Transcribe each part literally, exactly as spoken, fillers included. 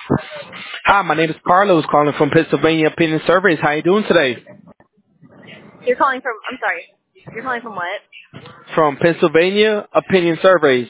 Hi, my name is Carlos, calling from Pennsylvania Opinion Surveys. How you doing today? You're calling from, I'm sorry, you're calling from what? From Pennsylvania Opinion Surveys.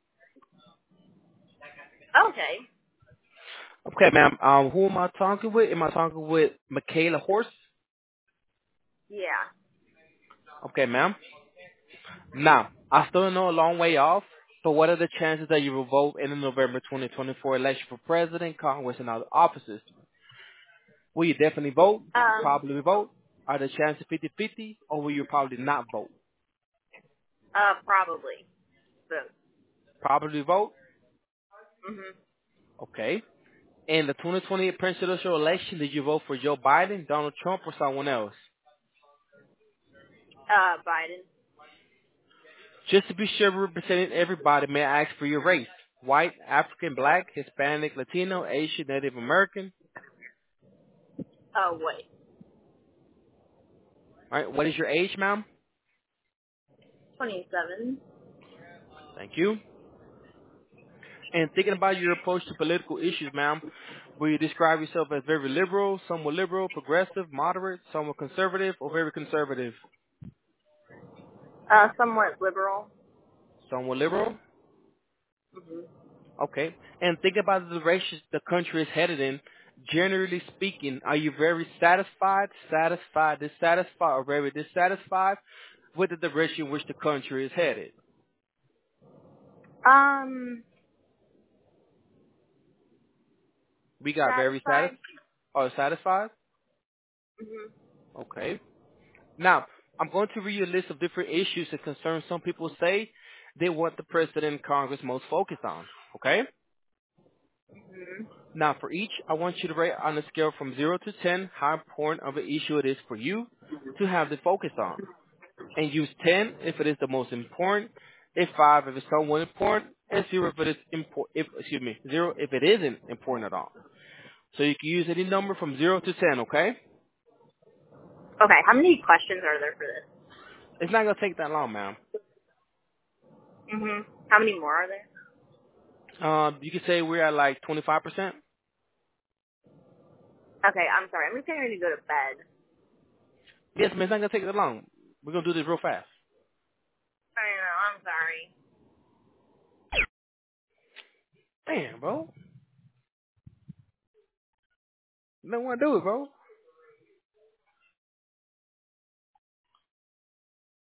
Okay. Okay, ma'am. Um, who am I talking with? Am I talking with Michaela Horst? Yeah. Okay, ma'am. Now, I still know a long way off, but what are the chances that you will vote in the November twenty twenty-four election for president, Congress, and other offices? Will you definitely vote? Um, Probably vote? Are the chances fifty-fifty, or will you probably not vote? uh, probably. So, Probably vote? hmm Okay. In the twenty twenty presidential election, did you vote for Joe Biden, Donald Trump, or someone else? uh, Biden. Just to be sure we're representing everybody, may I ask for your race? White, African, Black, Hispanic, Latino, Asian, Native American? Oh, wait. All right, what is your age, ma'am? twenty-seven. Thank you. And thinking about your approach to political issues, ma'am, will you describe yourself as very liberal, somewhat liberal, progressive, moderate, somewhat conservative, or very conservative? Uh, somewhat liberal. Somewhat liberal? hmm Okay. And think about the directions the country is headed in. Generally speaking, are you very satisfied, satisfied, dissatisfied, or very dissatisfied with the direction in which the country is headed? Um, We got very satisfied satisfied. or satisfied. hmm Okay. Now, I'm going to read you a list of different issues and concerns some people say they want the president and Congress most focused on. Okay? hmm Now, for each, I want you to rate on a scale from zero to ten how important of an issue it is for you to have the focus on. And use ten if it is the most important, if five if it's somewhat important, and zero if it is important. If excuse me, zero if it isn't important at all. So you can use any number from zero to ten. Okay? Okay, how many questions are there for this? It's not gonna take that long, ma'am. hmm How many more are there? Um, you can say we're at like twenty-five percent. Okay, I'm sorry. I'm just getting ready to go to bed. Yes, man. It's not gonna take that long. We're gonna do this real fast. I know, I'm sorry. Damn, bro. You don't want to do it, bro.